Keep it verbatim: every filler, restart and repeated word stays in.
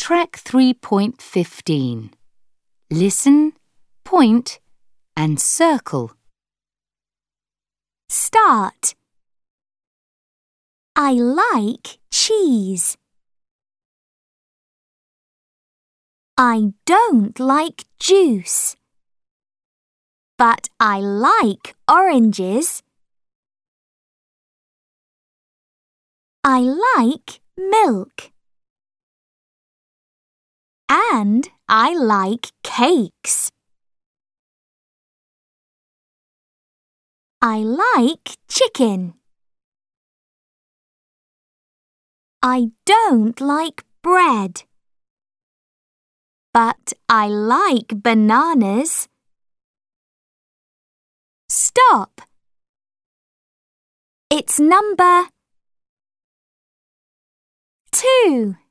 Track three point fifteen. Listen, point, and circle. Start. I like cheese. I don't like juice, but I like oranges. I like milk. And I like cakes. I like chicken. I don't like bread, but I like bananas. Stop. It's number two.